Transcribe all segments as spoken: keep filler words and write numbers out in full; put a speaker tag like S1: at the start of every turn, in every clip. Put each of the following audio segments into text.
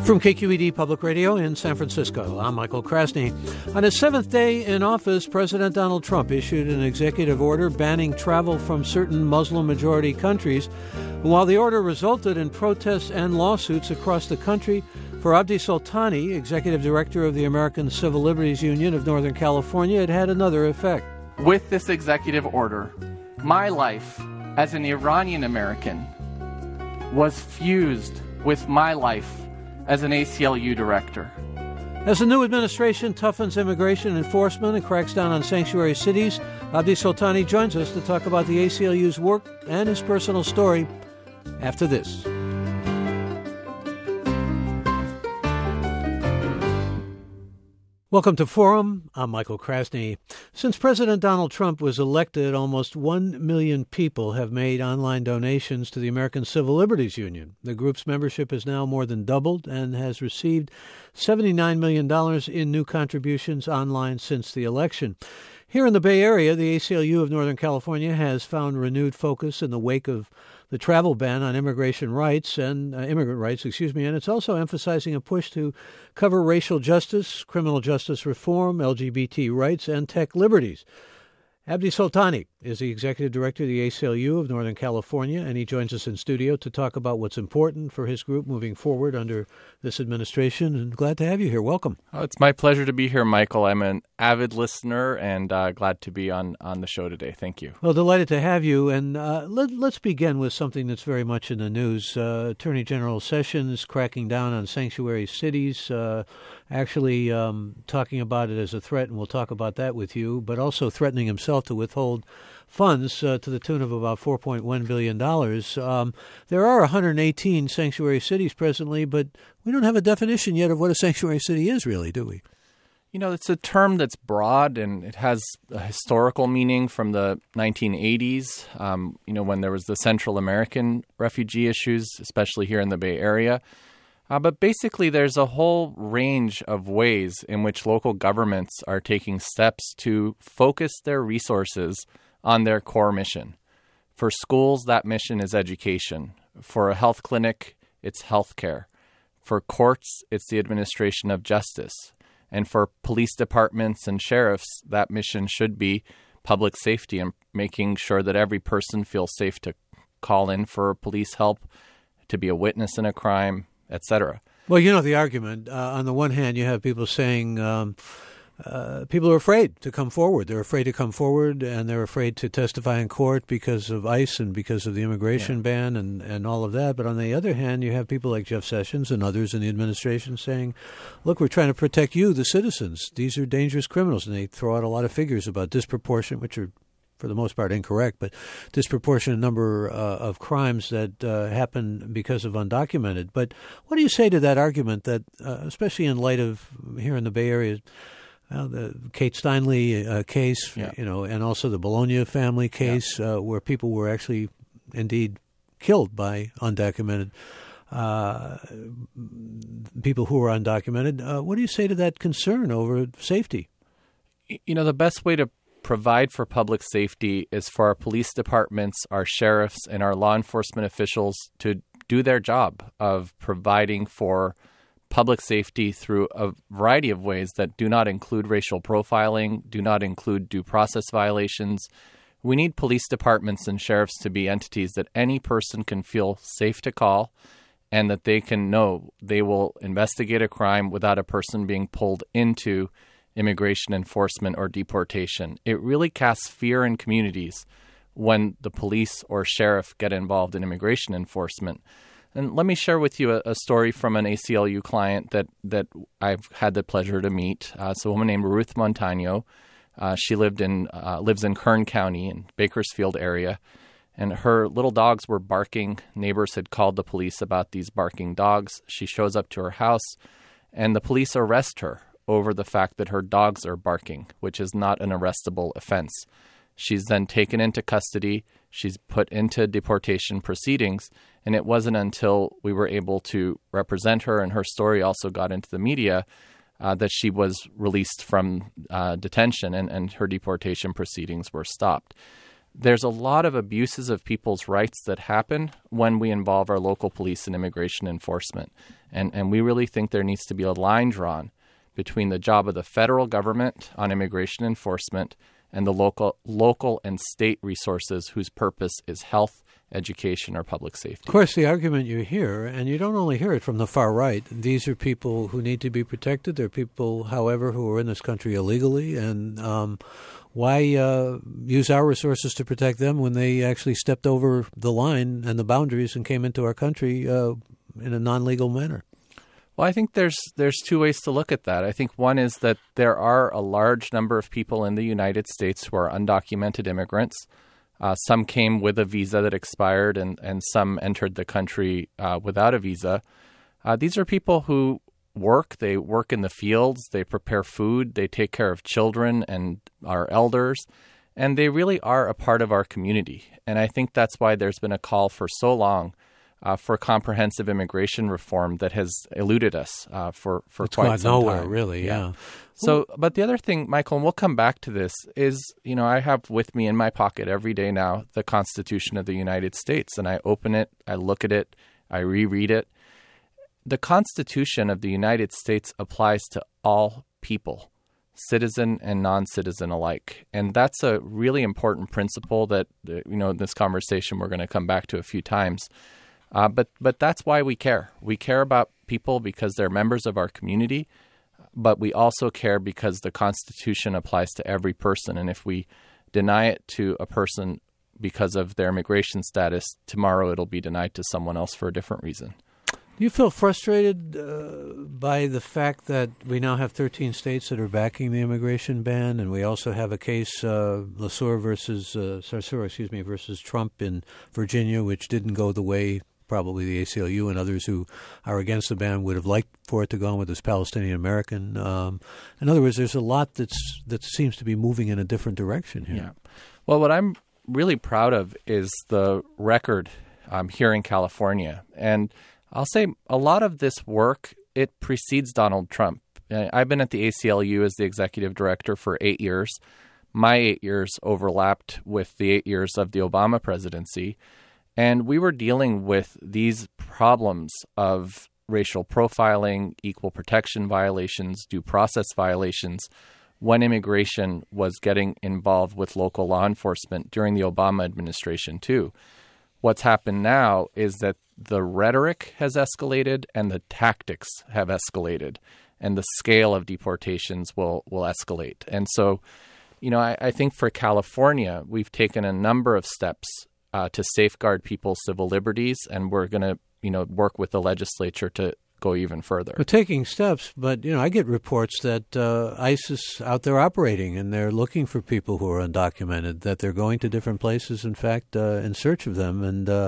S1: From K Q E D Public Radio in San Francisco, I'm Michael Krasny. On his seventh day in office, President Donald Trump issued an executive order banning travel from certain Muslim-majority countries. While the order resulted in protests and lawsuits across the country, for Abdi Soltani, executive director of the American Civil Liberties Union of Northern California, it had another effect.
S2: With this executive order, my life as an Iranian American was fused with my life as an A C L U director.
S1: As the new administration toughens immigration enforcement and cracks down on sanctuary cities, Abdi Soltani joins us to talk about the A C L U's work and his personal story after this. Welcome to Forum. I'm Michael Krasny. Since President Donald Trump was elected, almost one million people have made online donations to the American Civil Liberties Union. The group's membership has now more than doubled and has received seventy-nine million dollars in new contributions online since the election. Here in the Bay Area, the A C L U of Northern California has found renewed focus in the wake of the travel ban on immigration rights and uh, immigrant rights, excuse me, and it's also emphasizing a push to cover racial justice, criminal justice reform, L G B T rights, and tech liberties. Abdi Soltani is the executive director of the A C L U of Northern California, and he joins us in studio to talk about what's important for his group moving forward under this administration. And glad to have you here. Welcome.
S2: Oh, it's my pleasure to be here, Michael. I'm an avid listener and uh, glad to be on, on the show today. Thank you.
S1: Well, delighted to have you. And uh, let, let's begin with something that's very much in the news. Uh, Attorney General Sessions cracking down on sanctuary cities, uh, actually um, talking about it as a threat, and we'll talk about that with you, but also threatening himself to withhold funds uh, to the tune of about four point one billion dollars. Um, there are one hundred eighteen sanctuary cities presently, but we don't have a definition yet of what a sanctuary city is, really, do we?
S2: You know, it's a term that's broad, and it has a historical meaning from the nineteen eighties, um, you know, when there was the Central American refugee issues, especially here in the Bay Area. Uh, but basically, there's a whole range of ways in which local governments are taking steps to focus their resources on their core mission. For schools, that mission is education. For a health clinic, it's healthcare. For courts, it's the administration of justice. And for police departments and sheriffs, that mission should be public safety and making sure that every person feels safe to call in for police help, to be a witness in a crime, et cetera.
S1: Well, you know the argument. Uh, on the one hand, you have people saying um, uh, people are afraid to come forward. They're afraid to come forward, and they're afraid to testify in court because of ICE and because of the immigration yeah. ban and, and all of that. But on the other hand, you have people like Jeff Sessions and others in the administration saying, look, we're trying to protect you, the citizens. These are dangerous criminals. And they throw out a lot of figures about disproportionate, which are for the most part incorrect, but disproportionate number uh, of crimes that uh, happen because of undocumented. But what do you say to that argument that, uh, especially in light of here in the Bay Area, uh, the Kate Steinle uh, case, yeah. you know, and also the Bologna family case, yeah. uh, where people were actually indeed killed by undocumented uh, people who were undocumented. Uh, what do you say to that concern over safety?
S2: You know, the best way to provide for public safety is for our police departments, our sheriffs, and our law enforcement officials to do their job of providing for public safety through a variety of ways that do not include racial profiling, do not include due process violations. We need police departments and sheriffs to be entities that any person can feel safe to call and that they can know they will investigate a crime without a person being pulled into immigration enforcement or deportation. It really casts fear in communities when the police or sheriff get involved in immigration enforcement. And let me share with you a, a story from an A C L U client that, that I've had the pleasure to meet. Uh, it's a woman named Ruth Montano. Uh, she lived in uh, lives in Kern County in Bakersfield area, and her little dogs were barking. Neighbors had called the police about these barking dogs. She shows up to her house, and the police arrest her over the fact that her dogs are barking, which is not an arrestable offense. She's then taken into custody. She's put into deportation proceedings. And it wasn't until we were able to represent her and her story also got into the media uh, that she was released from uh, detention and, and her deportation proceedings were stopped. there's a lot of abuses of people's rights that happen when we involve our local police and immigration enforcement. And, and we really think there needs to be a line drawn between the job of the federal government on immigration enforcement and the local local and state resources whose purpose is health, education, or public safety.
S1: Of course, the argument you hear, and you don't only hear it from the far right, these are people who need to be protected. They're people, however, who are in this country illegally, and um, why uh, use our resources to protect them when they actually stepped over the line and the boundaries and came into our country uh, in a non-legal manner?
S2: Well, I think there's there's two ways to look at that. I think one is that there are a large number of people in the United States who are undocumented immigrants. Uh, some came with a visa that expired, and, and some entered the country uh, without a visa. Uh, these are people who work. They work in the fields. They prepare food. They take care of children and our elders. And they really are a part of our community. And I think that's why there's been a call for so long Uh, for comprehensive immigration reform that has eluded us uh, for, for
S1: it's
S2: quite
S1: gone
S2: some
S1: nowhere,
S2: time.
S1: really, yeah. yeah.
S2: So, but the other thing, Michael, and we'll come back to this, is, you know, I have with me in my pocket every day now the Constitution of the United States, and I open it, I look at it, I reread it. The Constitution of the United States applies to all people, citizen and non-citizen alike. And that's a really important principle that, you know, in this conversation we're going to come back to a few times. Uh, but but that's why we care. We care about people because they're members of our community, but we also care because the Constitution applies to every person. And if we deny it to a person because of their immigration status, tomorrow it'll be denied to someone else for a different reason.
S1: Do you feel frustrated uh, by the fact that we now have thirteen states that are backing the immigration ban, and we also have a case, uh, Lasur versus uh, Sarsour, excuse me, versus Trump in Virginia, which didn't go the way probably the A C L U and others who are against the ban would have liked for it to go on with this Palestinian-American. Um, in other words, there's a lot that's that seems to be moving in a different direction here.
S2: Yeah. Well, what I'm really proud of is the record um, here in California. And I'll say a lot of this work, it precedes Donald Trump. I've been at the A C L U as the executive director for eight years. My eight years overlapped with the eight years of the Obama presidency. And we were dealing with these problems of racial profiling, equal protection violations, due process violations when immigration was getting involved with local law enforcement during the Obama administration, too. What's happened now is that the rhetoric has escalated and the tactics have escalated, and the scale of deportations will, will escalate. And so, you know, I, I think for California, we've taken a number of steps Uh, to safeguard people's civil liberties, and we're going to, you know, work with the legislature to go even further.
S1: We're taking steps, but, you know, I get reports that uh, ICE is out there operating, and they're looking for people who are undocumented, that they're going to different places, in fact, uh, in search of them. And uh,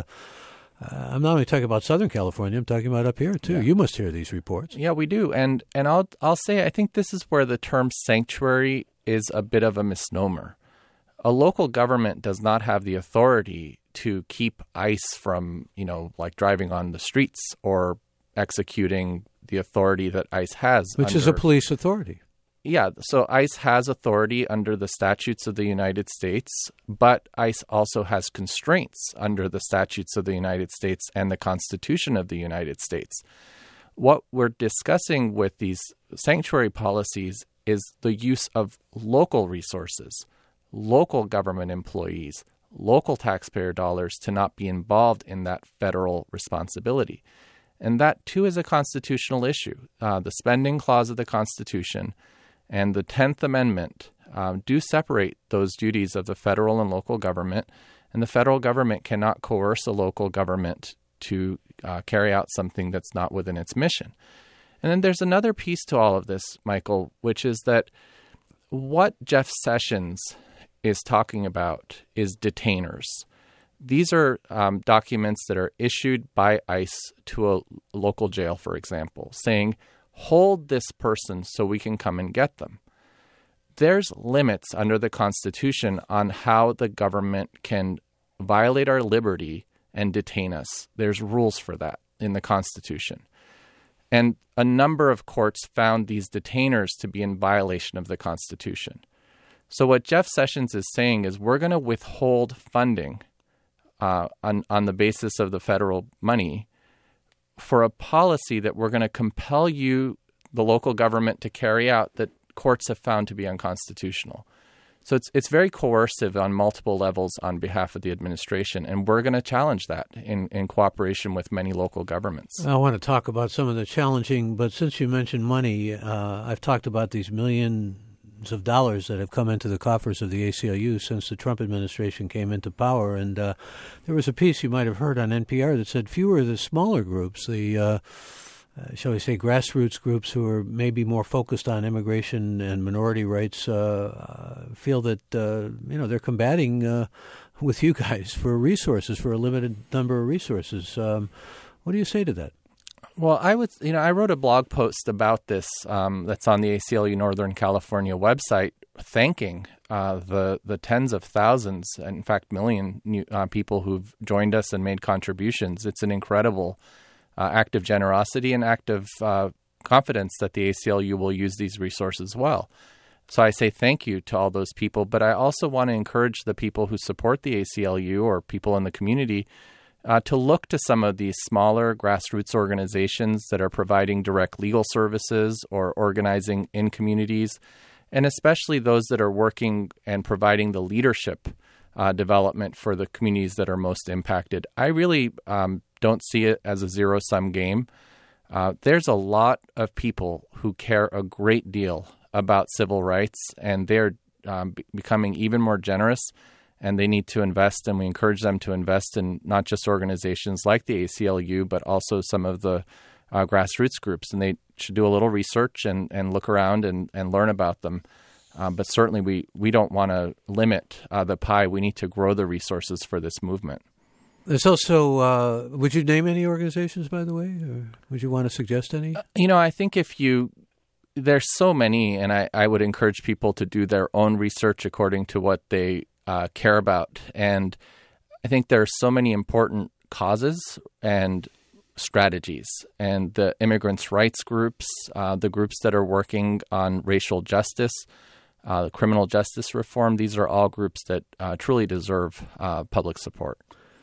S1: I'm not only talking about Southern California, I'm talking about up here, too. Yeah. You must hear these reports.
S2: Yeah, we do. And and I'll I'll say I think this is where the term sanctuary is a bit of a misnomer. A local government does not have the authority to keep ICE from, you know, like driving on the streets or executing the authority that ICE has.
S1: Which
S2: under,
S1: is a police authority.
S2: Yeah. So ICE has authority under the statutes of the United States, but ICE also has constraints under the statutes of the United States and the Constitution of the United States. What we're discussing with these sanctuary policies is the use of local resources, local government employees, local taxpayer dollars to not be involved in that federal responsibility. And that, too, is a constitutional issue. Uh, the spending clause of the Constitution and the tenth Amendment uh, do separate those duties of the federal and local government, and the federal government cannot coerce a local government to uh, carry out something that's not within its mission. And then there's another piece to all of this, Michael, which is that what Jeff Sessions is talking about is detainers. These are um, documents that are issued by ICE to a local jail, for example, saying, hold this person so we can come and get them. There's limits under the Constitution on how the government can violate our liberty and detain us. There's rules for that in the Constitution. And a number of courts found these detainers to be in violation of the Constitution. So what Jeff Sessions is saying is we're going to withhold funding uh, on, on the basis of the federal money for a policy that we're going to compel you, the local government, to carry out that courts have found to be unconstitutional. So it's it's very coercive on multiple levels on behalf of the administration, and we're going to challenge that in, in cooperation with many local governments.
S1: I want to talk about some of the challenging, but since you mentioned money, uh, I've talked about these millions of dollars that have come into the coffers of the A C L U since the Trump administration came into power. And uh, there was a piece you might have heard on N P R that said fewer of the smaller groups, the uh, Uh, shall we say, grassroots groups who are maybe more focused on immigration and minority rights, uh, uh, feel that, uh, you know, they're combating uh, with you guys for resources, for a limited number of resources. Um, what do you say to that?
S2: Well, I would, you know, I wrote a blog post about this um, that's on the A C L U Northern California website, thanking uh, the the tens of thousands, in fact, million new, uh, people who've joined us and made contributions. It's an incredible Uh, act of generosity and act of uh, confidence that the A C L U will use these resources well. So I say thank you to all those people, but I also want to encourage the people who support the A C L U or people in the community uh, to look to some of these smaller grassroots organizations that are providing direct legal services or organizing in communities, and especially those that are working and providing the leadership uh, development for the communities that are most impacted. I really um, don't see it as a zero-sum game. Uh, there's a lot of people who care a great deal about civil rights, and they're um, be- becoming even more generous, and they need to invest, and we encourage them to invest in not just organizations like the A C L U, but also some of the uh, grassroots groups, and they should do a little research and, and look around and, and learn about them. Um, but certainly we, we don't want to limit uh, the pie. We need to grow the resources for this movement.
S1: There's also, uh, would you name any organizations, by the way? Or would you want to suggest any?
S2: Uh, you know, I think if you, there's so many, and I, I would encourage people to do their own research according to what they uh, care about. And I think there are so many important causes and strategies. And the immigrants' rights groups, uh, the groups that are working on racial justice, uh, criminal justice reform, these are all groups that uh, truly deserve uh, public support.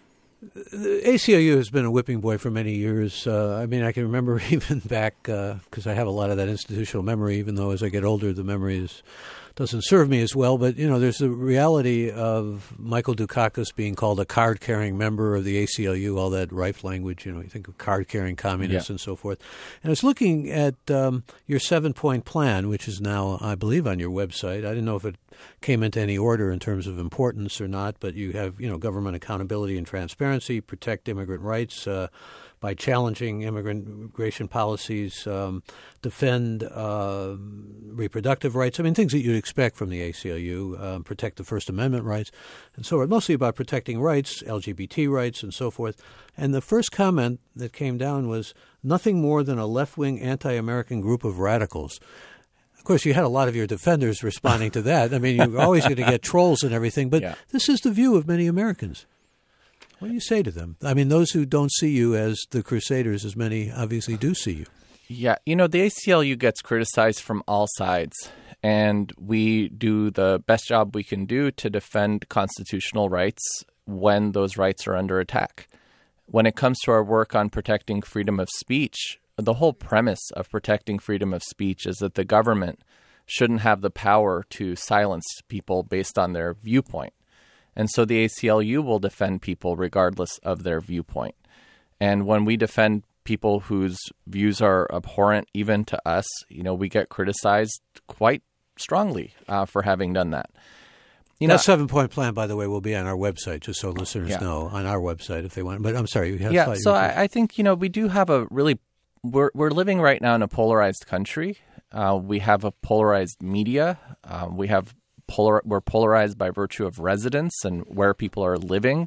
S1: The A C L U has been a whipping boy for many years. Uh, I mean, I can remember even back, because uh, I have a lot of that institutional memory, even though as I get older, the memory is, doesn't serve me as well. But, you know, there's the reality of Michael Dukakis being called a card-carrying member of the A C L U, all that rife language, you know, you think of card-carrying communists yeah. and so forth. And I was looking at um, your seven-point plan, which is now, I believe, on your website. I didn't know if it came into any order in terms of importance or not, but you have, you know, government accountability and transparency, protect immigrant rights uh, by challenging immigration policies, um, defend uh, reproductive rights. I mean, things that you'd expect from the A C L U, um, protect the First Amendment rights, and so on. Mostly about protecting rights, L G B T rights, and so forth. And the first comment that came down was nothing more than a left-wing anti-American group of radicals. Of course, you had a lot of your defenders responding to that. I mean, you're always going to get trolls and everything, but yeah. This is the view of many Americans. What do you say to them? I mean, those who don't see you as the crusaders, as many obviously do see you.
S2: Yeah, you know, the A C L U gets criticized from all sides, and we do the best job we can do to defend constitutional rights when those rights are under attack. When it comes to our work on protecting freedom of speech, the whole premise of protecting freedom of speech is that the government shouldn't have the power to silence people based on their viewpoint. And so the A C L U will defend people regardless of their viewpoint. And when we defend people whose views are abhorrent even to us, you know, we get criticized quite strongly uh, for having done that.
S1: You that know, seven-point plan, by the way, will be on our website, just so listeners
S2: yeah.
S1: know, on our website if they want. But I'm sorry. You have
S2: yeah, so I, I think, you know, we do have a really We're we're living right now in a polarized country. Uh, we have a polarized media. Uh, we have polar. We're polarized by virtue of residence and where people are living,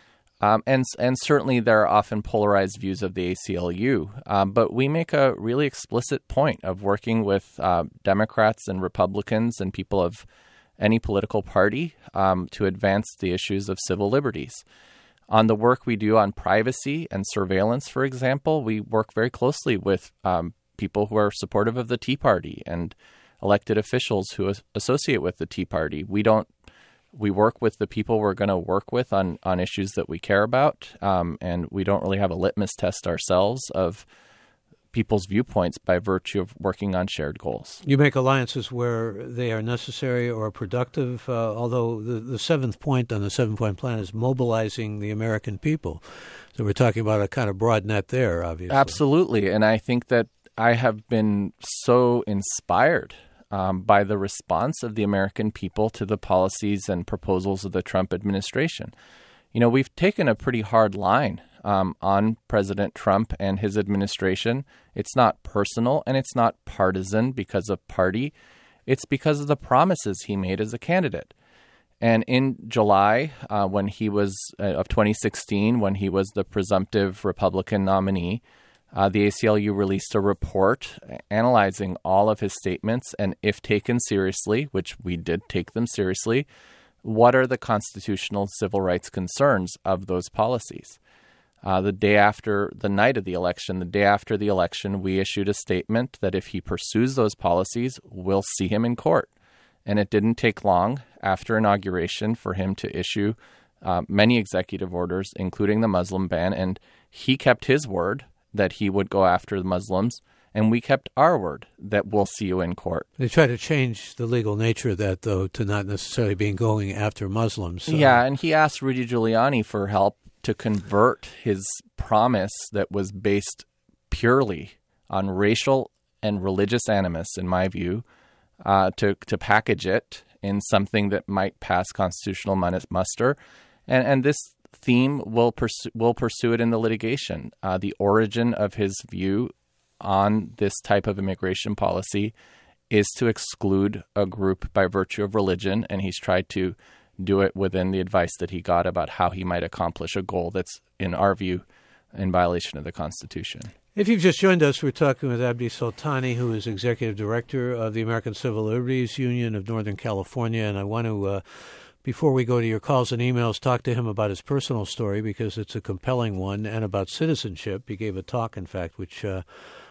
S2: um, and and certainly there are often polarized views of the A C L U. Um, but we make a really explicit point of working with uh, Democrats and Republicans and people of any political party um, to advance the issues of civil liberties. On the work we do on privacy and surveillance, for example, we work very closely with um, people who are supportive of the Tea Party and elected officials who associate with the Tea Party. We don't. We work with the people we're going to work with on, on issues that we care about, um, and we don't really have a litmus test ourselves of people's viewpoints by virtue of working on shared goals.
S1: You make alliances where they are necessary or productive, uh, although the, the seventh point on the seven-point plan is mobilizing the American people. So we're talking about a kind of broad net there, obviously.
S2: Absolutely, and I think that I have been so inspired um, by the response of the American people to the policies and proposals of the Trump administration. You know, we've taken a pretty hard line Um, on President Trump and his administration. It's not personal and it's not partisan because of party. It's because of the promises he made as a candidate. And in July, uh, when he was uh, of twenty sixteen, when he was the presumptive Republican nominee, uh, the A C L U released a report analyzing all of his statements and, if taken seriously, which we did take them seriously, what are the constitutional civil rights concerns of those policies? Uh, the day after the night of the election, the day after the election, we issued a statement that if he pursues those policies, we'll see him in court. And it didn't take long after inauguration for him to issue uh, many executive orders, including the Muslim ban. And he kept his word that he would go after the Muslims, and we kept our word that we'll see you in court.
S1: They try to change the legal nature of that, though, to not necessarily being going after Muslims. So.
S2: Yeah, and he asked Rudy Giuliani for help to convert his promise that was based purely on racial and religious animus, in my view, uh, to to package it in something that might pass constitutional muster. And and this theme will pursue, will pursue it in the litigation. Uh, the origin of his view on this type of immigration policy is to exclude a group by virtue of religion, and he's tried to do it within the advice that he got about how he might accomplish a goal that's, in our view, in violation of the Constitution.
S1: If you've just joined us, we're talking with Abdi Soltani, who is Executive Director of the American Civil Liberties Union of Northern California. And I want to, uh, before we go to your calls and emails, talk to him about his personal story, because it's a compelling one, and about citizenship. He gave a talk, in fact, which uh,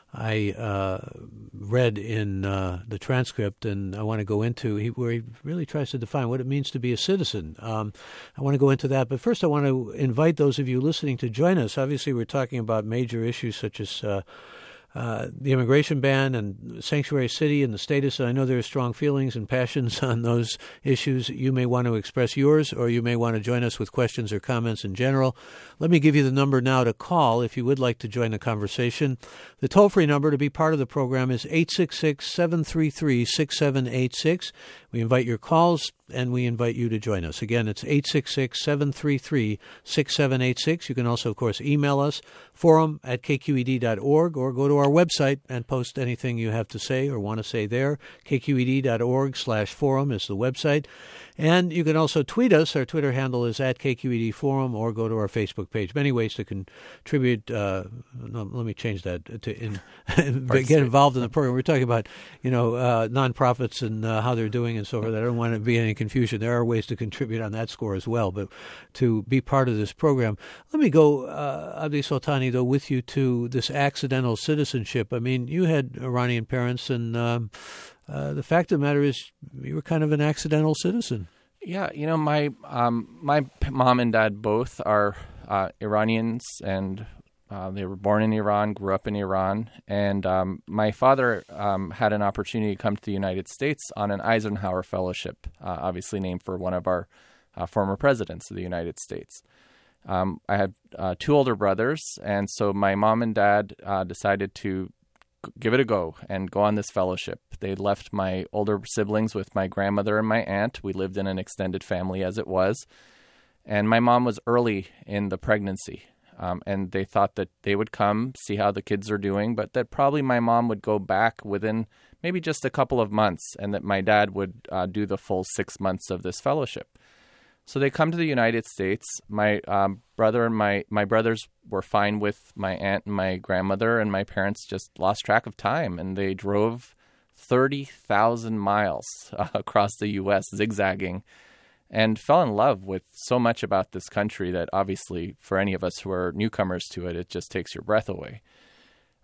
S1: I uh, read in uh, the transcript, and I want to go into he, where he really tries to define what it means to be a citizen. Um, I want to go into that, but first I want to invite those of you listening to join us. Obviously, we're talking about major issues such as uh, uh, the immigration ban and sanctuary city and the status. And I know there are strong feelings and passions on those issues. You may want to express yours, or you may want to join us with questions or comments in general. Let me give you the number now to call if you would like to join the conversation. The toll-free number to be part of the program is eight six six, seven three three, six seven eight six. We invite your calls, and we invite you to join us. Again, it's eight six six, seven three three, six seven eight six. You can also, of course, email us, forum at k q e d dot org, or go to our website and post anything you have to say or want to say there. k q e d dot org slash forum is the website. And you can also tweet us. Our Twitter handle is at K Q E D Forum, or go to our Facebook page. Many ways to contribute. Uh, no, let me change that to in, get involved in the program. We're talking about, you know, uh, nonprofits and uh, how they're doing and so forth. I don't want to be any confusion. There are ways to contribute on that score as well, but to be part of this program. Let me go, uh, Abdi Soltani, though, with you to this accidental citizenship. I mean, you had Iranian parents, and um, Uh, the fact of the matter is you were kind of an accidental citizen.
S2: Yeah, you know, my um, my mom and dad both are uh, Iranians, and uh, they were born in Iran, grew up in Iran. And um, my father um, had an opportunity to come to the United States on an Eisenhower Fellowship, uh, obviously named for one of our uh, former presidents of the United States. Um, I had uh, two older brothers, and so my mom and dad uh, decided to give it a go and go on this fellowship. They left my older siblings with my grandmother and my aunt. We lived in an extended family as it was. And my mom was early in the pregnancy. Um, and they thought that they would come, see how the kids are doing, but that probably my mom would go back within maybe just a couple of months, and that my dad would uh, do the full six months of this fellowship. So they come to the United States. My um, brother and my, my brothers were fine with my aunt and my grandmother, and my parents just lost track of time, and they drove thirty thousand miles uh, across the U S, zigzagging, and fell in love with so much about this country that obviously for any of us who are newcomers to it, it just takes your breath away.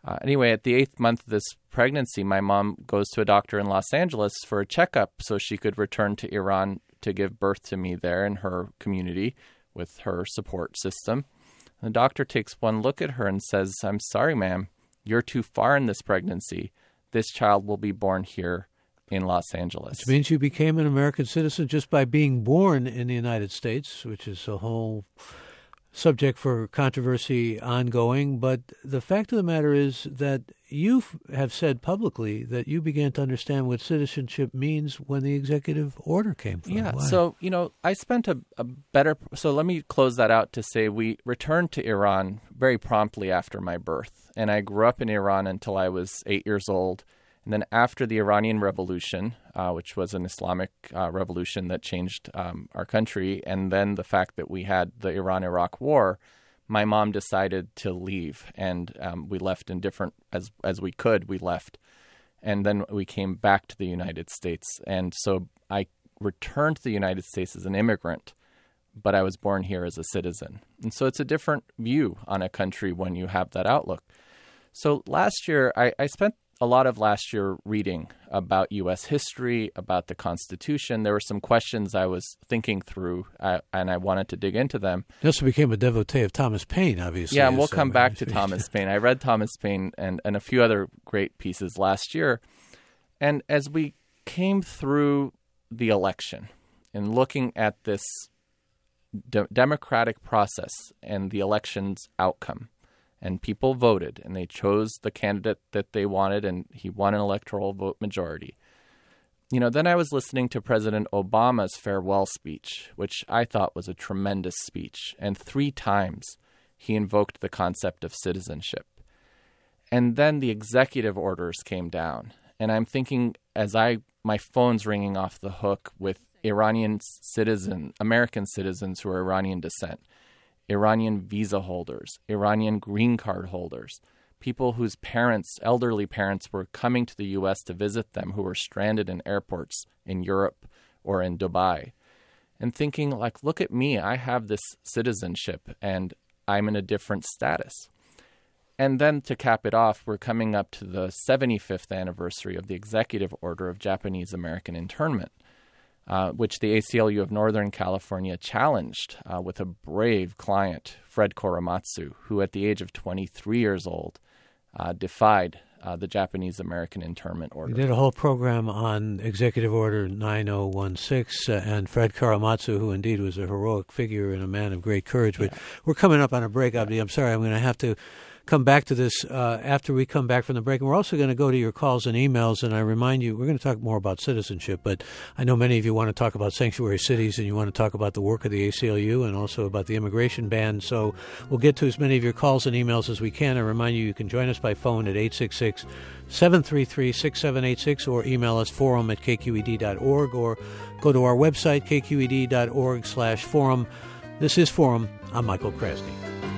S2: Uh, anyway, at the eighth month of this pregnancy, my mom goes to a doctor in Los Angeles for a checkup so she could return to Iran to give birth to me there in her community with her support system. The doctor takes one look at her and says, "I'm sorry, ma'am, you're too far in this pregnancy. This child will be born here in Los Angeles."
S1: Which means you became an American citizen just by being born in the United States, which is a whole subject for controversy ongoing. But the fact of the matter is that you have said publicly that you began to understand what citizenship means when the executive order came from.
S2: Yeah.
S1: Why?
S2: So, you know, I spent a, a better, so let me close that out to say we returned to Iran very promptly after my birth. And I grew up in Iran until I was eight years old. And then after the Iranian Revolution, uh, which was an Islamic uh, revolution that changed um, our country, and then the fact that we had the Iran-Iraq War, my mom decided to leave, and um, we left in different, as as we could, we left. And then we came back to the United States. And so I returned to the United States as an immigrant, but I was born here as a citizen. And so it's a different view on a country when you have that outlook. So last year, I, I spent a lot of last year reading about U S history, about the Constitution. There were some questions I was thinking through, uh, and I wanted to dig into them.
S1: You also became a devotee of Thomas Paine, obviously.
S2: Yeah, and we'll come back to Thomas Paine. I read Thomas Paine and, and a few other great pieces last year. And as we came through the election and looking at this de- democratic process and the election's outcome, and people voted, and they chose the candidate that they wanted, and he won an electoral vote majority. You know, then I was listening to President Obama's farewell speech, which I thought was a tremendous speech. And three times he invoked the concept of citizenship. And then the executive orders came down. And I'm thinking, as I, my phone's ringing off the hook with Iranian citizen, American citizens who are Iranian descent, Iranian visa holders, Iranian green card holders, people whose parents, elderly parents, were coming to the U S to visit them who were stranded in airports in Europe or in Dubai. And thinking, like, look at me, I have this citizenship and I'm in a different status. And then to cap it off, we're coming up to the seventy-fifth anniversary of the executive order of Japanese American internment. Uh, which the A C L U of Northern California challenged uh, with a brave client, Fred Korematsu, who at the age of twenty-three years old uh, defied uh, the Japanese American internment order.
S1: We did a whole program on Executive Order nine oh one six uh, and Fred Korematsu, who indeed was a heroic figure and a man of great courage. But yeah. We're coming up on a break, Abdi. I'm sorry, I'm going to have to come back to this uh, after we come back from the break. And we're also going to go to your calls and emails. And I remind you, we're going to talk more about citizenship. But I know many of you want to talk about sanctuary cities and you want to talk about the work of the A C L U and also about the immigration ban. So we'll get to as many of your calls and emails as we can. I remind you, you can join us by phone at eight six six, seven three three, six seven eight six or email us forum at k q e d dot org or go to our website, k q e d dot org slash forum. This is Forum. I'm Michael Krasny.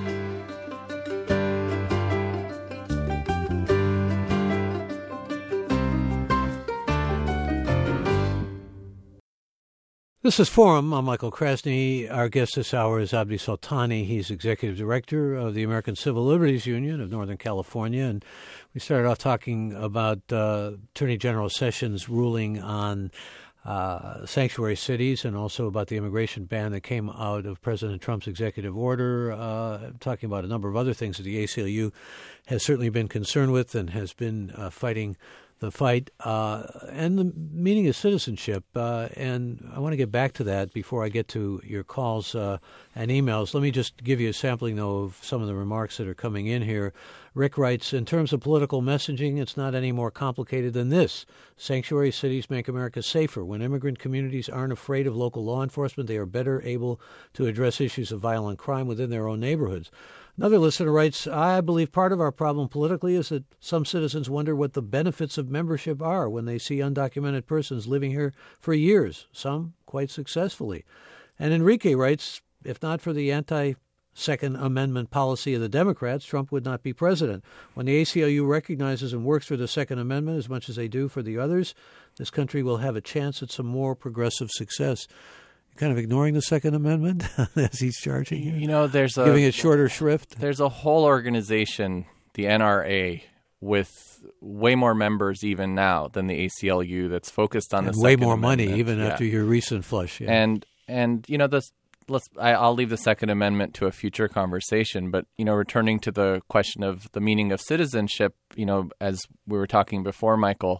S1: This is Forum. I'm Michael Krasny. Our guest this hour is Abdi Soltani. He's Executive Director of the American Civil Liberties Union of Northern California. And we started off talking about uh, Attorney General Sessions' ruling on uh, sanctuary cities and also about the immigration ban that came out of President Trump's executive order, uh, talking about a number of other things that the A C L U has certainly been concerned with and has been uh, fighting the fight, uh, and the meaning of citizenship. Uh, and I want to get back to that before I get to your calls uh, and emails. Let me just give you a sampling, though, of some of the remarks that are coming in here. Rick writes, in terms of political messaging, it's not any more complicated than this. Sanctuary cities make America safer. When immigrant communities aren't afraid of local law enforcement, they are better able to address issues of violent crime within their own neighborhoods. Another listener writes, I believe part of our problem politically is that some citizens wonder what the benefits of membership are when they see undocumented persons living here for years, some quite successfully. And Enrique writes, if not for the anti-Second Amendment policy of the Democrats, Trump would not be president. When the A C L U recognizes and works for the Second Amendment as much as they do for the others, this country will have a chance at some more progressive success. Kind of ignoring the Second Amendment as he's charging you?
S2: You know, there's a...
S1: Giving it shorter shrift?
S2: There's a whole organization, the N R A, with way more members even now than the A C L U that's focused on
S1: and
S2: the
S1: way
S2: Second
S1: more
S2: Amendment.
S1: money, even
S2: yeah.
S1: after your recent flush. Yeah.
S2: And, and you know, this, let's, I, I'll leave the Second Amendment to a future conversation. But, you know, returning to the question of the meaning of citizenship, you know, as we were talking before, Michael,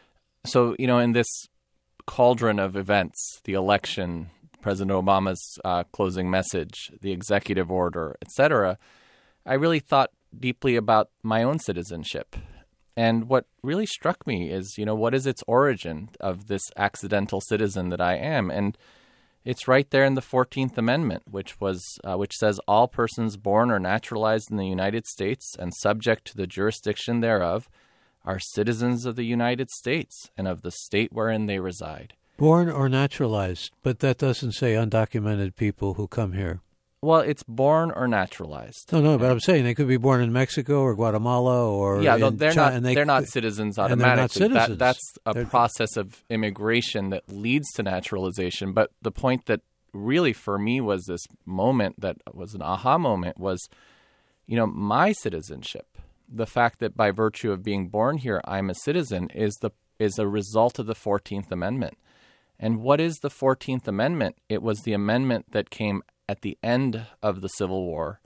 S2: so, you know, in this cauldron of events, the election, President Obama's uh, closing message, the executive order, et cetera, I really thought deeply about my own citizenship. And what really struck me is, you know, what is its origin of this accidental citizen that I am? And it's right there in the fourteenth Amendment, which was uh, which says all persons born or naturalized in the United States and subject to the jurisdiction thereof are citizens of the United States and of the state wherein they reside.
S1: Born or naturalized, but that doesn't say undocumented people who come here.
S2: Well, it's born or naturalized.
S1: No, no, but I'm saying they could be born in Mexico or Guatemala or
S2: yeah, no,
S1: in
S2: they're
S1: China,
S2: not.
S1: and they,
S2: they're not citizens
S1: and
S2: automatically.
S1: they're not citizens.
S2: That, that's a
S1: They're-
S2: process of immigration that leads to naturalization. But the point that really for me was this moment that was an aha moment was, you know, my citizenship. The fact that by virtue of being born here, I'm a citizen is the is a result of the fourteenth Amendment. And what is the fourteenth Amendment? It was the amendment that came at the end of the Civil War,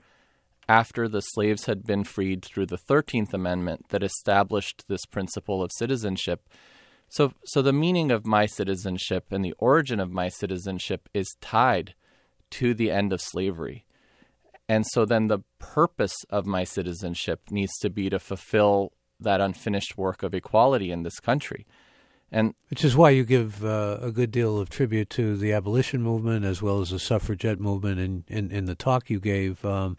S2: after the slaves had been freed through the thirteenth Amendment that established this principle of citizenship. So, so the meaning of my citizenship and the origin of my citizenship is tied to the end of slavery. And so then the purpose of my citizenship needs to be to fulfill that unfinished work of equality in this country. And
S1: Which is why you give uh, a good deal of tribute to the abolition movement as well as the suffragette movement in, in, in the talk you gave. Um,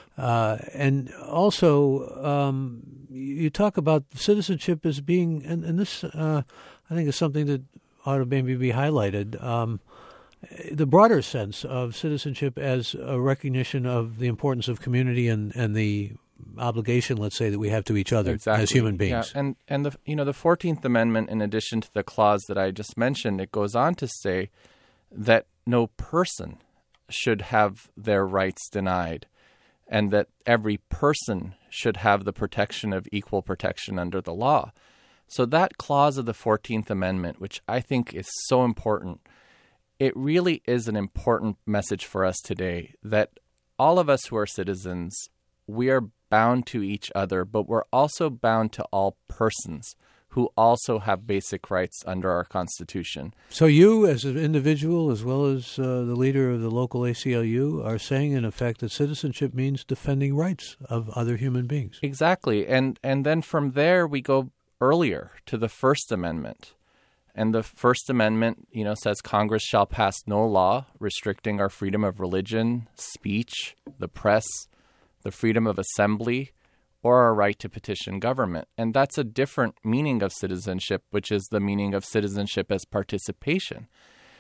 S1: uh, and also, um, you talk about citizenship as being, and, and this uh, I think is something that ought to maybe be highlighted, um, the broader sense of citizenship as a recognition of the importance of community and, and the obligation, let's say, that we have to each other
S2: exactly.
S1: as human beings.
S2: Yeah. And and the you know the fourteenth Amendment, in addition to the clause that I just mentioned, it goes on to say that no person should have their rights denied, and that every person should have the protection of equal protection under the law. So that clause of the fourteenth Amendment, which I think is so important, it really is an important message for us today that all of us who are citizens, we are bound to each other, but we're also bound to all persons who also have basic rights under our Constitution.
S1: So you, as an individual, as well as uh, the leader of the local A C L U, are saying, in effect, that citizenship means defending rights of other human beings.
S2: Exactly. And, and then from there, we go earlier to the First Amendment. And the First Amendment, you know, says Congress shall pass no law restricting our freedom of religion, speech, the press, the freedom of assembly, or our right to petition government. And that's a different meaning of citizenship, which is the meaning of citizenship as participation.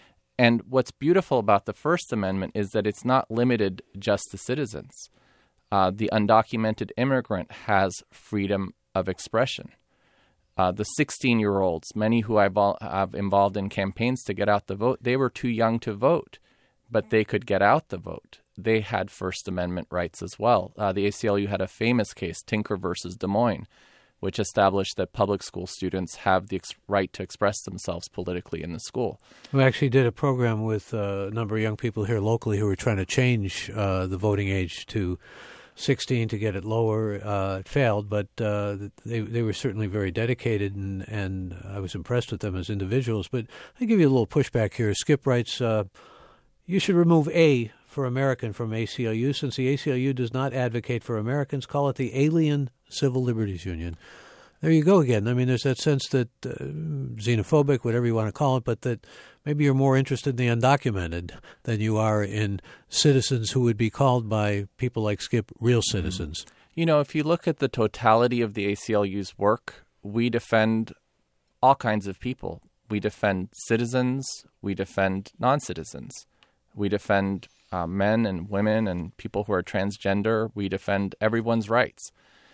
S2: And what's beautiful about the First Amendment is that it's not limited just to citizens. Uh, the undocumented immigrant has freedom of expression. Uh, the sixteen-year-olds, many who I've all, have involved in campaigns to get out the vote, they were too young to vote, but they could get out the vote. They had First Amendment rights as well. Uh, the A C L U had a famous case, Tinker versus Des Moines, which established that public school students have the ex- right to express themselves politically in the school.
S1: We actually did a program with uh, a number of young people here locally who were trying to change uh, the voting age to sixteen to get it lower. Uh, it failed, but uh, they they were certainly very dedicated, and, and I was impressed with them as individuals. But I give you a little pushback here. Skip writes, uh, you should remove A for American from A C L U, since the A C L U does not advocate for Americans. Call it the Alien Civil Liberties Union. There you go again. I mean, there's that sense that uh, xenophobic, whatever you want to call it, but that maybe you're more interested in the undocumented than you are in citizens who would be called by people like Skip real citizens.
S2: You know, if you look at the totality of the A C L U's work, we defend all kinds of people. We defend citizens. We defend non-citizens. We defend uh, men and women and people who are transgender. We defend everyone's rights.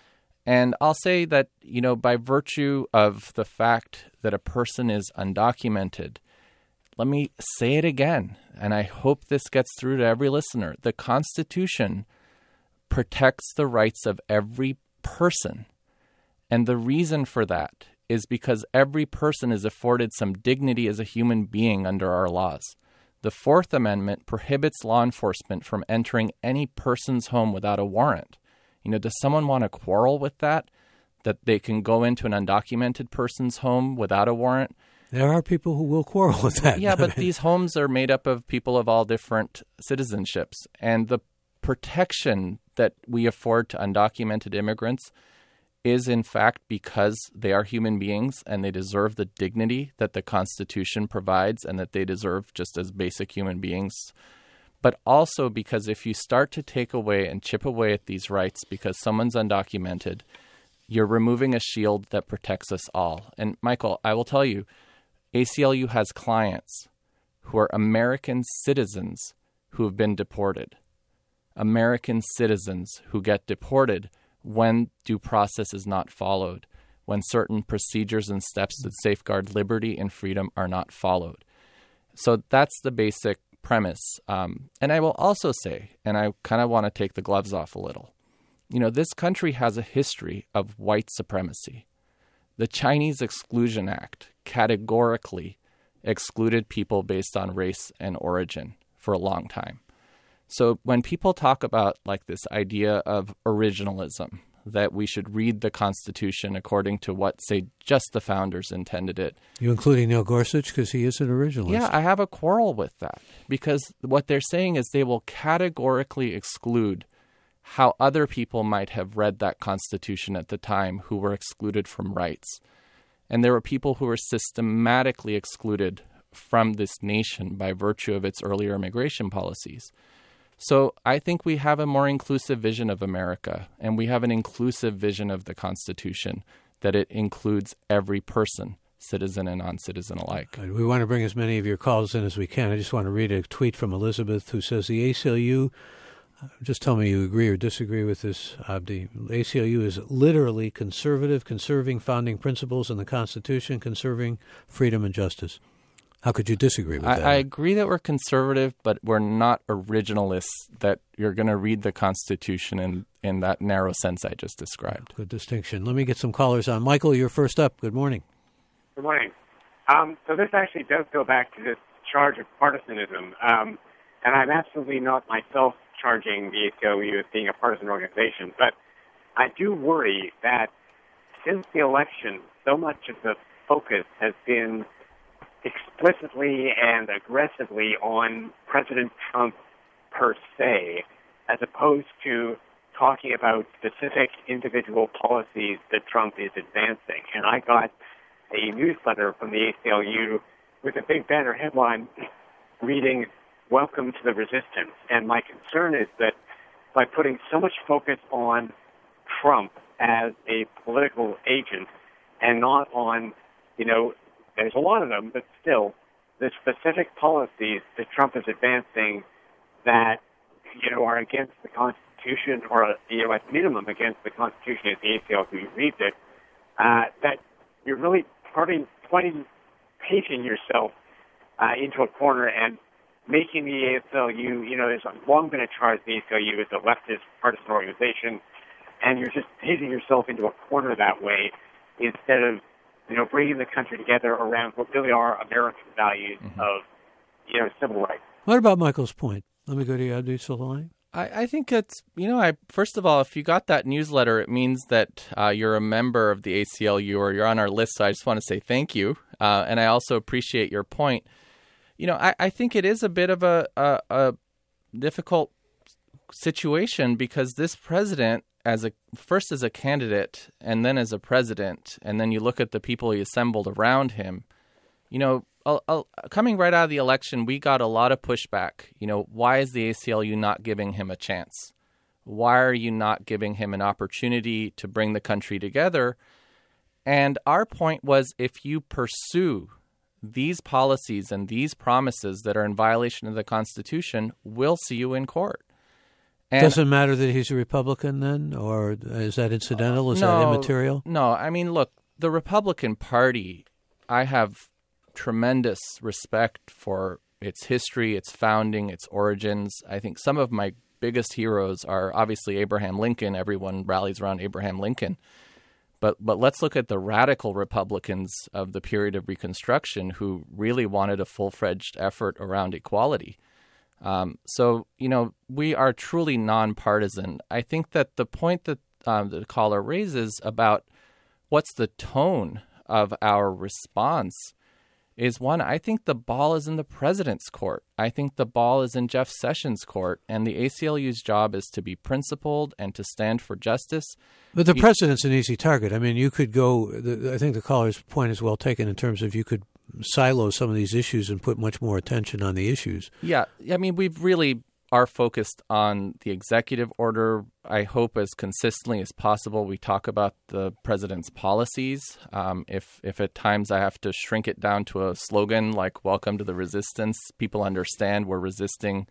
S2: And I'll say that, you know, by virtue of the fact that a person is undocumented, let me say it again, and I hope this gets through to every listener. The Constitution protects the rights of every person. And the reason for that is because every person is afforded some dignity as a human being under our laws. The Fourth Amendment prohibits law enforcement from entering any person's home without a warrant. You know, does someone want to quarrel with that? That they can go into an undocumented person's home without a warrant?
S1: There are people who will quarrel with that.
S2: Yeah, but these homes are made up of people of all different citizenships. And the protection that we afford to undocumented immigrants is, in fact, because they are human beings and they deserve the dignity that the Constitution provides and that they deserve just as basic human beings. But also because if you start to take away and chip away at these rights because someone's undocumented, you're removing a shield that protects us all. And Michael, I will tell you, A C L U has clients who are American citizens who have been deported. American citizens who get deported when due process is not followed, when certain procedures and steps that safeguard liberty and freedom are not followed. So that's the basic premise. Um, and I will also say, and I kind of want to take the gloves off a little, you know, this country has a history of white supremacy. The Chinese Exclusion Act categorically excluded people based on race and origin for a long time. So when people talk about like this idea of originalism, that we should read the Constitution according to what, say, just the founders intended it.
S1: You including Neil Gorsuch because he is an originalist.
S2: Yeah, I have a quarrel with that because what they're saying is they will categorically exclude how other people might have read that Constitution at the time who were excluded from rights. And there were people who were systematically excluded from this nation by virtue of its earlier immigration policies. So I think we have a more inclusive vision of America, and we have an inclusive vision of the Constitution, that it includes every person, citizen and non-citizen alike.
S1: We want to bring as many of your calls in as we can. I just want to read a tweet from Elizabeth who says, the A C L U, just tell me you agree or disagree with this, Abdi. A C L U is literally conservative, conserving founding principles in the Constitution, conserving freedom and justice. How could you disagree with
S2: I,
S1: that?
S2: I agree that we're conservative, but we're not originalists, that you're going to read the Constitution in, in that narrow sense I just described.
S1: Good distinction. Let me get some callers on. Michael, you're first up. Good morning.
S3: Good morning. Um, so this actually does go back to this charge of partisanism, um, and I'm absolutely not myself charging the A C L U as being a partisan organization, but I do worry that since the election, so much of the focus has been explicitly and aggressively on President Trump per se, as opposed to talking about specific individual policies that Trump is advancing. And I got a newsletter from the A C L U with a big banner headline reading, "Welcome to the Resistance." And my concern is that by putting so much focus on Trump as a political agent and not on, you know, there's a lot of them, but still, the specific policies that Trump is advancing that, you know, are against the Constitution, or, you know, at minimum against the Constitution as the A C L U reads it, uh, that you're really putting, putting, painting yourself uh, into a corner and making the A S L U, you know, there's long been a charge the A C L U as a leftist partisan organization, and you're just painting yourself into a corner that way instead of, you know, bringing the country together around what really are American values mm-hmm. of, you know, civil rights.
S1: What about Michael's point? Let me go to you, Abdi Solani.
S2: I, I think it's, you know, I first of all, if you got that newsletter, it means that uh, you're a member of the A C L U or you're on our list. So I just want to say thank you. Uh, and I also appreciate your point. You know, I, I think it is a bit of a, a, a difficult situation because this president, as a first as a candidate and then as a president, and then you look at the people he assembled around him, you know, I'll, I'll, coming right out of the election, we got a lot of pushback. You know, why is the A C L U not giving him a chance? Why are you not giving him an opportunity to bring the country together? And our point was, if you pursue these policies and these promises that are in violation of the Constitution, we'll see you in court. And
S1: doesn't matter that he's a Republican then, or is that incidental? Is
S2: no,
S1: that immaterial?
S2: No, I mean, look, the Republican Party, I have tremendous respect for its history, its founding, its origins. I think some of my biggest heroes are obviously Abraham Lincoln. Everyone rallies around Abraham Lincoln. But but let's look at the radical Republicans of the period of Reconstruction who really wanted a full-fledged effort around equality. Um, so, you know, we are truly nonpartisan. I think that the point that um, the caller raises about what's the tone of our response is one, I think the ball is in the president's court. I think the ball is in Jeff Sessions' court, and the A C L U's job is to be principled and to stand for justice.
S1: But the
S2: you,
S1: president's an easy target. I mean, you could go, the, I think the caller's point is well taken in terms of you could silo some of these issues and put much more attention on the issues.
S2: Yeah, I mean, we've really are focused on the executive order. I hope as consistently as possible we talk about the president's policies. Um, if if at times I have to shrink it down to a slogan like "Welcome to the Resistance," people understand we're resisting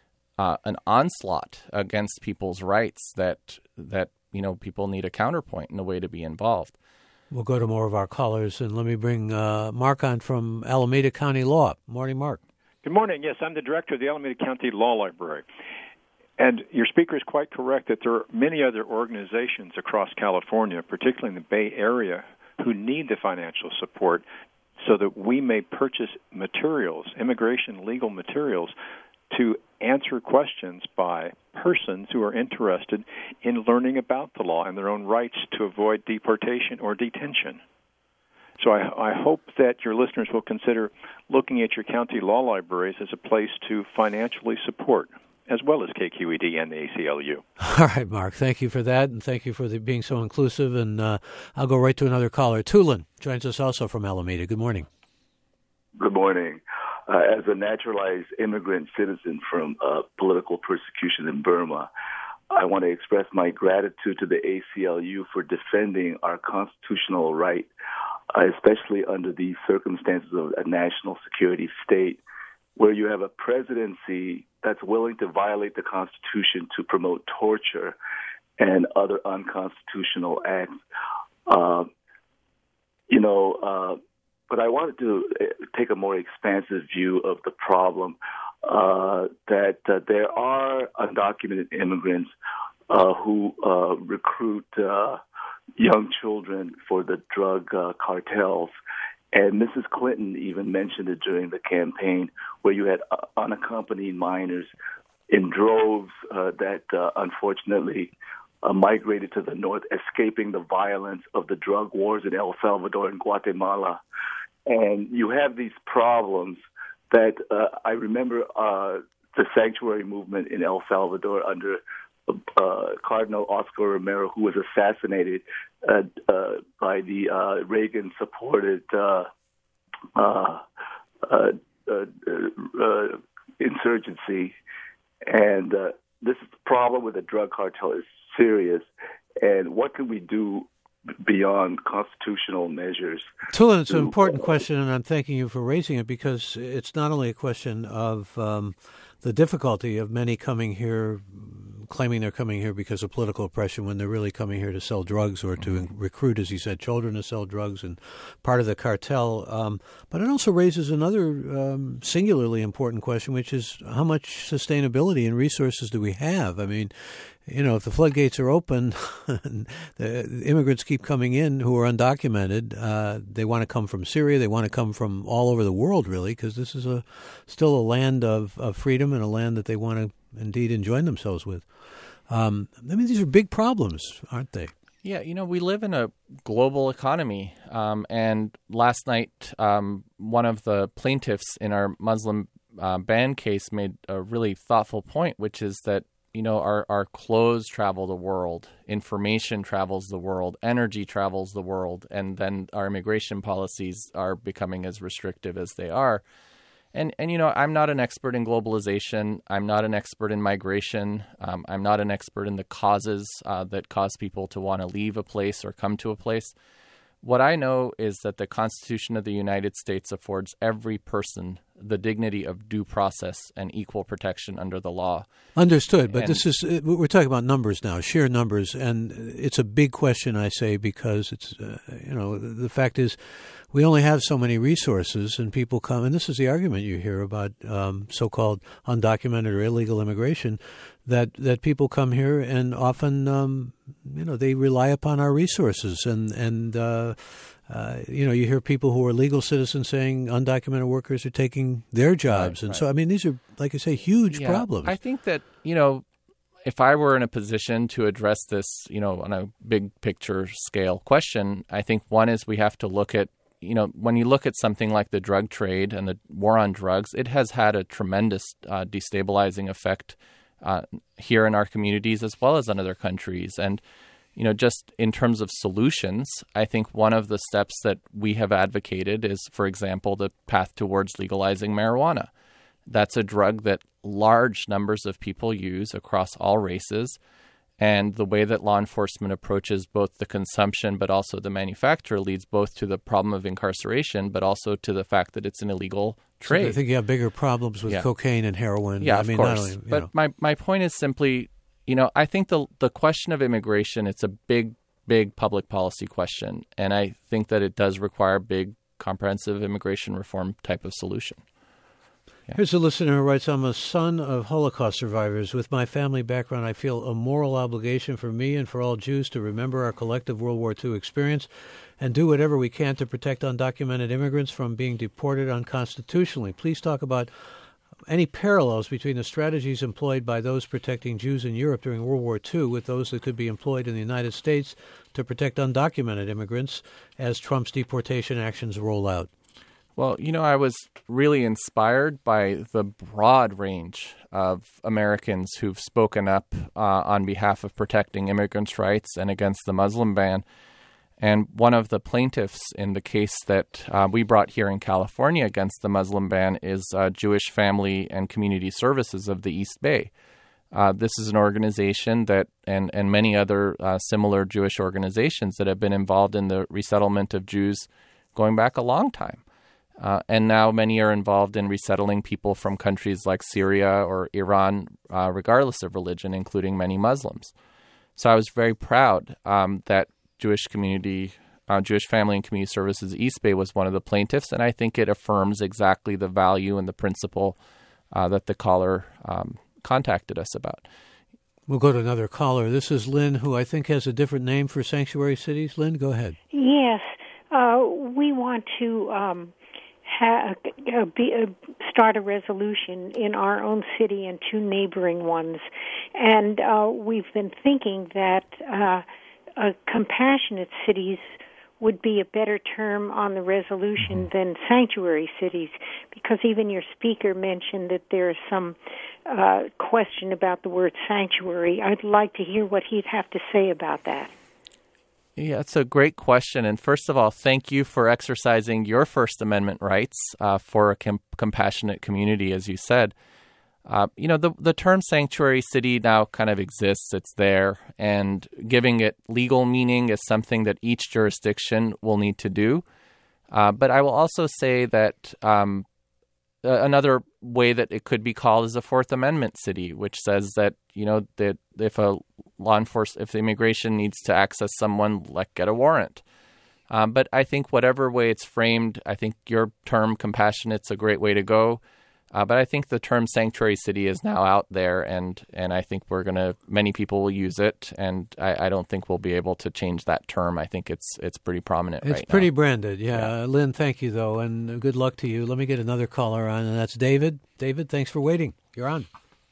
S2: uh, an onslaught against people's rights. That that you know people need a counterpoint and a way to be involved.
S1: We'll go to more of our callers, and let me bring uh, Mark on from Alameda County Law. Morning, Mark.
S4: Good morning. Yes, I'm the director of the Alameda County Law Library. And your speaker is quite correct that there are many other organizations across California, particularly in the Bay Area, who need the financial support so that we may purchase materials, immigration legal materials, to answer questions by persons who are interested in learning about the law and their own rights to avoid deportation or detention. So I, I hope that your listeners will consider looking at your county law libraries as a place to financially support, as well as K Q E D and the A C L U.
S1: All right, Mark. Thank you for that, and thank you for the, being so inclusive. And uh, I'll go right to another caller. Tulin joins us also from Alameda. Good morning.
S5: Good morning. Uh, as a naturalized immigrant citizen from uh, political persecution in Burma, I want to express my gratitude to the A C L U for defending our constitutional right, uh, especially under the circumstances of a national security state, where you have a presidency that's willing to violate the Constitution to promote torture and other unconstitutional acts. Uh, you know, uh, but I wanted to take a more expansive view of the problem uh, that uh, there are undocumented immigrants uh, who uh, recruit uh, young children for the drug uh, cartels. And Missus Clinton even mentioned it during the campaign, where you had uh, unaccompanied minors in droves uh, that uh, unfortunately uh, migrated to the north, escaping the violence of the drug wars in El Salvador and Guatemala. And you have these problems that uh, I remember uh, the sanctuary movement in El Salvador under uh, Cardinal Oscar Romero, who was assassinated uh, uh, by the uh, Reagan-supported uh, uh, uh, uh, uh, insurgency. And uh, this problem with the drug cartel is serious. And what can we do beyond constitutional measures?
S1: Tulin, it's an important question, and I'm thanking you for raising it, because it's not only a question of um, the difficulty of many coming here, claiming they're coming here because of political oppression, when they're really coming here to sell drugs or to mm-hmm. recruit, as you said, children to sell drugs and part of the cartel. Um, but it also raises another um, singularly important question, which is how much sustainability and resources do we have? I mean, you know, if the floodgates are open, the immigrants keep coming in who are undocumented. Uh, they want to come from Syria. They want to come from all over the world, really, because this is a still a land of, of freedom and a land that they want to indeed enjoy themselves with. Um, I mean, these are big problems, aren't they?
S2: Yeah, you know, we live in a global economy. Um, and last night, um, one of the plaintiffs in our Muslim uh, ban case made a really thoughtful point, which is that you know, our, our clothes travel the world, information travels the world, energy travels the world, and then our immigration policies are becoming as restrictive as they are. And, and you know, I'm not an expert in globalization. I'm not an expert in migration. Um, I'm not an expert in the causes uh, that cause people to want to leave a place or come to a place. What I know is that the Constitution of the United States affords every person the dignity of due process and equal protection under the law.
S1: Understood. But
S2: and,
S1: this is, we're talking about numbers now, sheer numbers. And it's a big question, I say, because it's, uh, you know, the fact is we only have so many resources, and people come, and this is the argument you hear about um, so-called undocumented or illegal immigration, that, that people come here and often um, you know, they rely upon our resources. And, and uh, uh, you know, you hear people who are legal citizens saying undocumented workers are taking their jobs.
S2: Right,
S1: and
S2: right.
S1: so, I mean, these are, like I say, huge
S2: yeah,
S1: problems.
S2: I think that, you know, if I were in a position to address this, you know, on a big picture scale question, I think one is we have to look at, you know, when you look at something like the drug trade and the war on drugs, it has had a tremendous uh, destabilizing effect uh, here in our communities as well as in other countries. And, you know, just in terms of solutions, I think one of the steps that we have advocated is, for example, the path towards legalizing marijuana. That's a drug that large numbers of people use across all races. And the way that law enforcement approaches both the consumption but also the manufacture leads both to the problem of incarceration, but also to the fact that it's an illegal trade.
S1: So I think you have bigger problems with
S2: yeah.
S1: cocaine and heroin.
S2: Yeah,
S1: I
S2: of
S1: mean,
S2: course.
S1: Not only, you
S2: but
S1: know.
S2: my, my point is simply, you know, I think the the question of immigration, it's a big, big public policy question. And I think that it does require big, comprehensive immigration reform type of solution. Yeah.
S1: Here's a listener who writes, I'm a son of Holocaust survivors. With my family background, I feel a moral obligation for me and for all Jews to remember our collective World War Two experience and do whatever we can to protect undocumented immigrants from being deported unconstitutionally. Please talk about any parallels between the strategies employed by those protecting Jews in Europe during World War Two with those that could be employed in the United States to protect undocumented immigrants as Trump's deportation actions roll out.
S2: Well, you know, I was really inspired by the broad range of Americans who've spoken up uh, on behalf of protecting immigrants' rights and against the Muslim ban. And one of the plaintiffs in the case that uh, we brought here in California against the Muslim ban is uh, Jewish Family and Community Services of the East Bay. Uh, this is an organization that, and, and many other uh, similar Jewish organizations that have been involved in the resettlement of Jews going back a long time. Uh, and now many are involved in resettling people from countries like Syria or Iran, uh, regardless of religion, including many Muslims. So I was very proud um, that Jewish community, uh, Jewish Family and Community Services East Bay was one of the plaintiffs, and I think it affirms exactly the value and the principle uh, that the caller um, contacted us about.
S1: We'll go to another caller. This is Lynn, who I think has a different name for sanctuary cities. Lynn, go ahead.
S6: Yes. Uh, we want to um, ha- uh, be, uh, start a resolution in our own city and two neighboring ones. And uh, we've been thinking that uh, uh, compassionate cities would be a better term on the resolution than sanctuary cities, because even your speaker mentioned that there's some uh, question about the word sanctuary. I'd like to hear what he'd have to say about that.
S2: Yeah, it's a great question. And first of all, thank you for exercising your First Amendment rights uh, for a com- compassionate community, as you said. Uh, you know, the the term sanctuary city now kind of exists. It's there. And giving it legal meaning is something that each jurisdiction will need to do. Uh, but I will also say that um, another way that it could be called is a Fourth Amendment city, which says that, you know, that if a law enforcement, if the immigration needs to access someone, like get a warrant. Um, but I think whatever way it's framed, I think your term compassionate's a great way to go. Uh, but I think the term sanctuary city is now out there, and, and I think we're going to, many people will use it, and I, I don't think we'll be able to change that term. I think it's it's pretty prominent
S1: it's
S2: right now.
S1: It's pretty branded, yeah.
S2: yeah.
S1: Uh, Lynn, thank you, though, and good luck to you. Let me get another caller on, and that's David. David, thanks for waiting. You're on.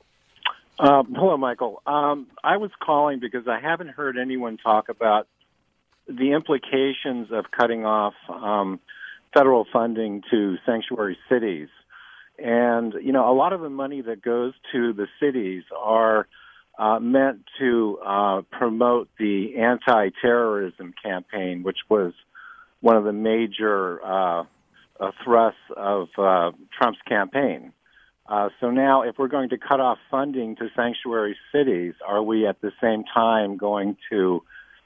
S7: Um, hello, Michael. Um, I was calling because I haven't heard anyone talk about the implications of cutting off um, federal funding to sanctuary cities. And, you know, a lot of the money that goes to the cities are uh, meant to uh, promote the anti-terrorism campaign, which was one of the major uh, uh, thrusts of uh, Trump's campaign. Uh, so now if we're going to cut off funding to sanctuary cities, are we at the same time going to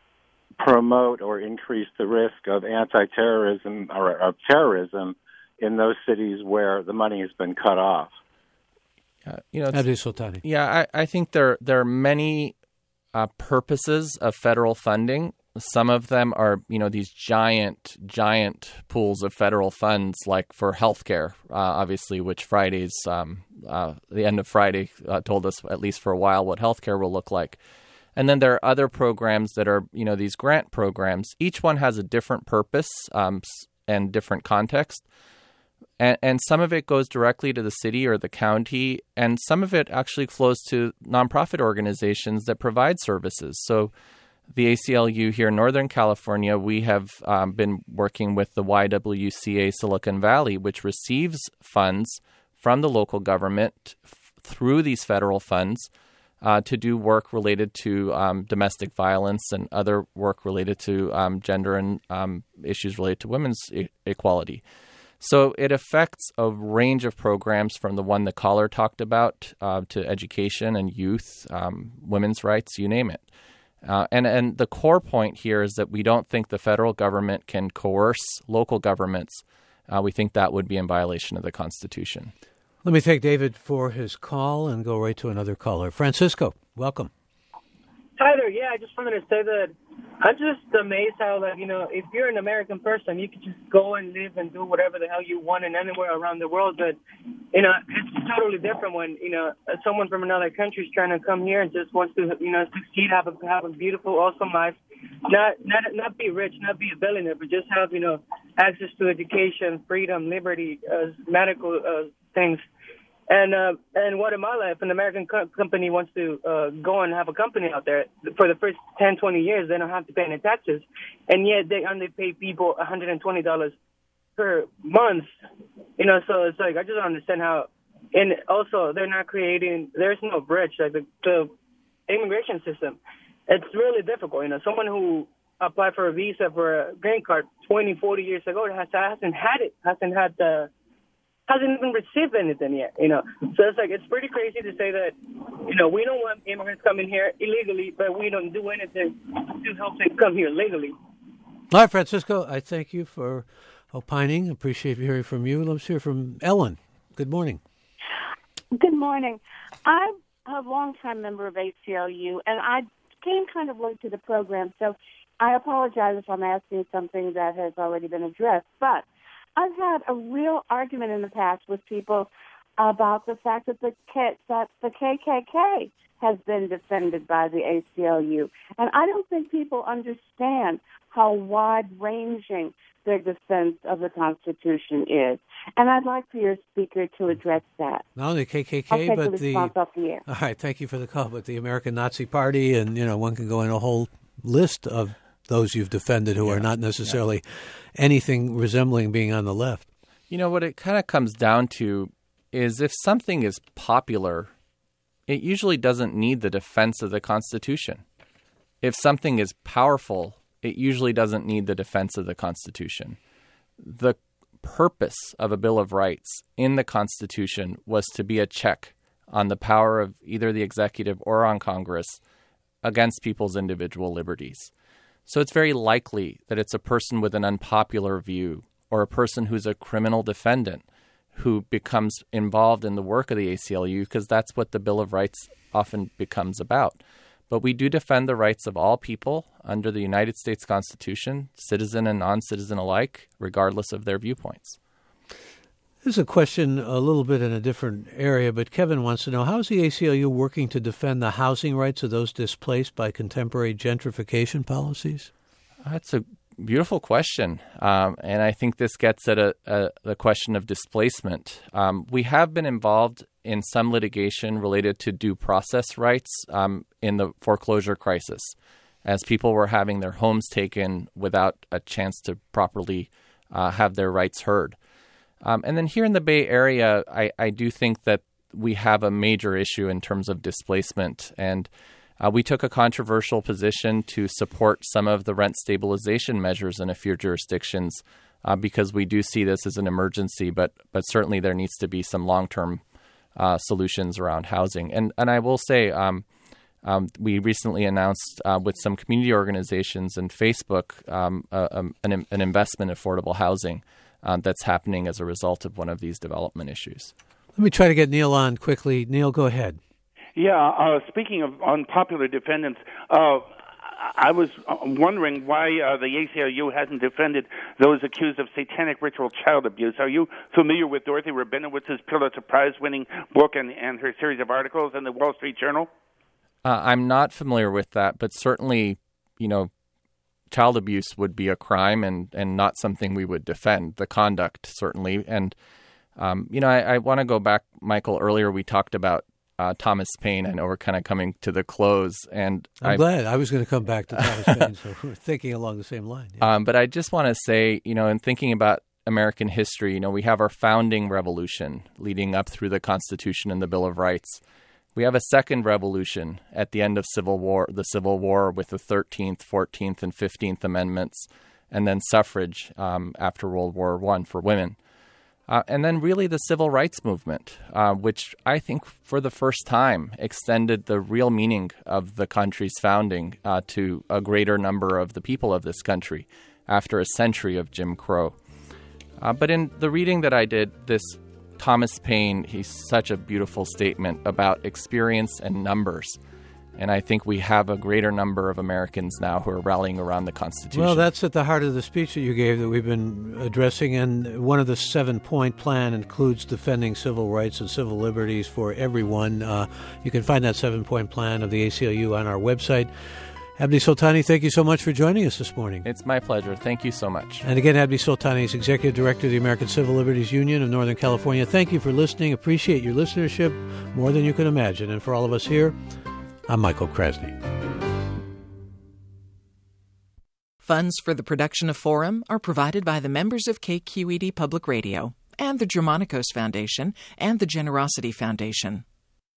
S7: promote or increase the risk of anti-terrorism or of terrorism in those cities where the money has been cut off?
S2: Uh, you know,
S1: Adi Soltani.
S2: Yeah, I, I think there there are many uh, purposes of federal funding. Some of them are, you know, these giant, giant pools of federal funds, like for healthcare, uh, obviously, which Friday's, um, uh, the end of Friday uh, told us, at least for a while, what healthcare will look like. And then there are other programs that are, you know, these grant programs. Each one has a different purpose um, and different context. And, and some of it goes directly to the city or the county, and some of it actually flows to nonprofit organizations that provide services. So the A C L U here in Northern California, we have um, been working with the Y W C A Silicon Valley, which receives funds from the local government f- through these federal funds uh, to do work related to um, domestic violence and other work related to um, gender and um, issues related to women's e- equality. So it affects a range of programs from the one the caller talked about uh, to education and youth, um, women's rights, you name it. Uh, and, and the core point here is that we don't think the federal government can coerce local governments. Uh, we think that would be in violation of the Constitution.
S1: Let me thank David for his call and go right to another caller. Francisco, welcome.
S8: Hi there. Yeah, I just wanted to say that I'm just amazed how, like, you know, if you're an American person, you can just go and live and do whatever the hell you want and anywhere around the world. But, you know, it's totally different when, you know, someone from another country is trying to come here and just wants to, you know, succeed, have a have a beautiful, awesome life. Not not not be rich, not be a billionaire, but just have, you know, access to education, freedom, liberty, uh, medical uh, things. And uh, and Guatemala, if an American co- company wants to uh, go and have a company out there, for the first ten, twenty years, they don't have to pay any taxes. And yet they only pay people one hundred twenty dollars per month. You know, so it's like, I just don't understand how. And also, they're not creating, there's no bridge, like the, the immigration system. It's really difficult. You know, someone who applied for a visa for a green card twenty, forty years ago has, hasn't had it, hasn't had the, hasn't even received anything yet, you know. So it's like, it's pretty crazy to say that, you know, we don't want immigrants coming here illegally, but we don't do anything to help them come here legally.
S1: All right, Francisco, I thank you for opining. Appreciate hearing from you. Let's hear from Ellen. Good morning.
S9: Good morning. I'm a longtime member of A C L U, and I came kind of late to the program, so I apologize if I'm asking something that has already been addressed. But I've had a real argument in the past with people about the fact that the K, that the K K K has been defended by the A C L U. And I don't think people understand how wide-ranging their defense of the Constitution is. And I'd like for your speaker to address that.
S1: Not only the K K K,
S9: I'll take
S1: but
S9: the
S1: the...
S9: response off the air.
S1: All right, thank you for the call. But the American Nazi Party, and, you know, one can go in a whole list of those you've defended who yeah, are not necessarily yeah. anything resembling being on the left.
S2: You know, what it kind of comes down to is if something is popular, it usually doesn't need the defense of the Constitution. If something is powerful, it usually doesn't need the defense of the Constitution. The purpose of a Bill of Rights in the Constitution was to be a check on the power of either the executive or on Congress against people's individual liberties. So it's very likely that it's a person with an unpopular view or a person who's a criminal defendant who becomes involved in the work of the A C L U, because that's what the Bill of Rights often becomes about. But we do defend the rights of all people under the United States Constitution, citizen and non-citizen alike, regardless of their viewpoints.
S1: This is a question a little bit in a different area, but Kevin wants to know, how is the A C L U working to defend the housing rights of those displaced by contemporary gentrification policies?
S2: That's a beautiful question, um, and I think this gets at a, a, the question of displacement. Um, we have been involved in some litigation related to due process rights um, in the foreclosure crisis, as people were having their homes taken without a chance to properly uh, have their rights heard. Um, and then here in the Bay Area, I, I do think that we have a major issue in terms of displacement. And uh, we took a controversial position to support some of the rent stabilization measures in a few jurisdictions uh, because we do see this as an emergency, but but certainly there needs to be some long-term uh, solutions around housing. And and I will say um, um, we recently announced uh, with some community organizations and Facebook um, uh, um, an, an investment in affordable housing Uh, that's happening as a result of one of these development issues.
S1: Let me try to get Neil on quickly. Neil, go ahead.
S10: Yeah, uh, speaking of unpopular defendants, uh, I was wondering why uh, the A C L U hasn't defended those accused of satanic ritual child abuse. Are you familiar with Dorothy Rabinowitz's Pulitzer Prize-winning book and, and her series of articles in the Wall Street Journal?
S2: Uh, I'm not familiar with that, but certainly, you know, child abuse would be a crime and, and not something we would defend, the conduct, certainly. And, um, you know, I, I want to go back, Michael, earlier we talked about uh, Thomas Paine. I know we're kind of coming to the close. and
S1: I'm
S2: I,
S1: glad. I was going to come back to Thomas Paine, so we're thinking along the same line. Yeah.
S2: Um, but I just want to say, you know, in thinking about American history, you know, we have our founding revolution leading up through the Constitution and the Bill of Rights. We have a second revolution at the end of Civil War, the Civil War with the thirteenth, fourteenth, and fifteenth Amendments, and then suffrage um, after World War One for women. Uh, and then really the Civil Rights Movement, uh, which I think for the first time extended the real meaning of the country's founding uh, to a greater number of the people of this country after a century of Jim Crow. Uh, but in the reading that I did, this Thomas Paine, he's such a beautiful statement about experience and numbers. And I think we have a greater number of Americans now who are rallying around the Constitution.
S1: Well, that's at the heart of the speech that you gave that we've been addressing. And one of the seven-point plan includes defending civil rights and civil liberties for everyone. Uh, you can find that seven-point plan of the A C L U on our website. Abdi Soltani, thank you so much for joining us this morning.
S2: It's my pleasure. Thank you so much.
S1: And again, Abdi Soltani is Executive Director of the American Civil Liberties Union of Northern California. Thank you for listening. Appreciate your listenership more than you can imagine. And for all of us here, I'm Michael Krasny.
S11: Funds for the production of Forum are provided by the members of K Q E D Public Radio and the Germanicos Foundation and the Generosity Foundation.